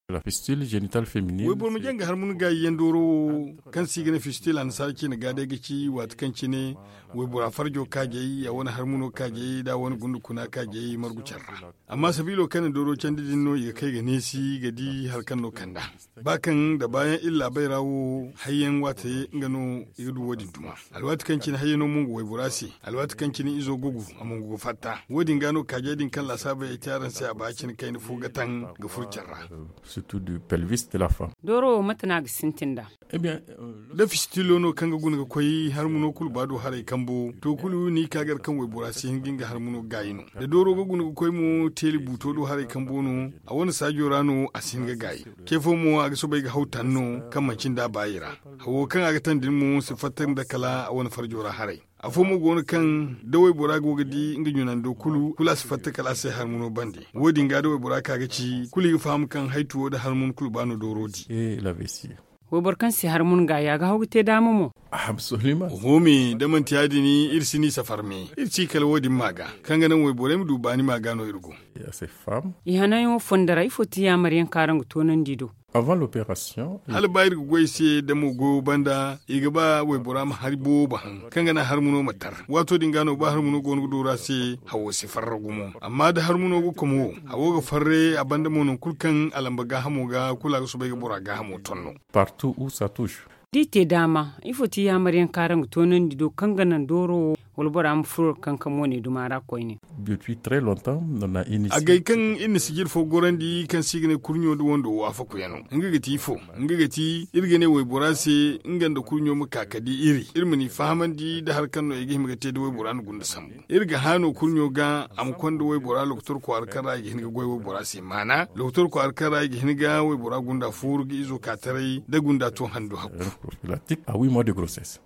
La fistule génitale féminine. Wai bor mu janga har mun ga yandoro kan sigina fistule an sarki na gade gici wat kan cine wai bora farjo kage ya wani har muno kage da wani gundu kuna kage margucarra. Amma sabilo kan doro can didin no ya kai ga nesi ga di har kan no kanda. Bakan da bayan illa bai rawo hayyan wata ngano idu wadin duma. Alwat kan cine hayyano mungu wai borasi. Alwat kan cine izo gugu a mungu fatta. Wadin gano kage din kan lasaba ya taran sai a bacin kai ni fugatan ga furcarra. Surtout du pelvis de la femme. Doro matana ga sintinda. Eh bien, da fistilo no kanga gunga koyi har muno kul bado harai kambo to kulu ni kagar kan wai borasi hinginga har muno gayino da doro ga gunga koyi mu teli buto do harai kambo no a wani sajo rano a singa gayi kefo mu aga so bai ga hautan no kan mancin da bayira hawo kan aga tan din mu sifatan da kala a wani farjora harai a fomo gonu kan dawai bora gogadi inga yunan do kula sifatta kala sai har muno bandi wodi ga dawai bora kaga ci kuli fam kan haituwo da har mun kul bano dorodi la vessie. Wai kan si har mun ga ya ga hawte damu mo. Absolument. Homi da man tiyadi ni irsini safarme irci kala wodin maga kan ganan wai bora mu dubani maga no irgo Et à ces femmes, Ihana yo fondara ifoti ya maryan karangu tonan dido. avant l'opération, hal bayir gwai se da mu go banda iga ba wai bora ma har bo ba kan gana har muno matar wato dingano ba har muno gonu dora se hawo se farra gumo amma da har muno go komo hawo ga farre a banda monon kulkan alamba ga hamo ga kula ga su bai ga bora ga hamo tonno partout où ça touche. Dite dama ifoti ya maryan karangu tonan dido kanganan doro walbora am fur kankamo ne dumara koyne. Depuis très longtemps, on a initié. a gai kan inda sigir fo gorandi kan sigine kurnyo do wondo wa fa kuyano nga gati fo nga gati irgene wai borase inganda kurnyo mu kakadi iri irmini fahamandi da har kanno ege himga te do wai boran gunda sambu irga hano kurnyo ga am kondo wai bora loktor ko arkara ege hinga goy wai borase mana loktor ko arkara ege hinga wai bora gunda furgi izo katarai da gunda to hando hakku Prophylatique à 8 mois de grossesse.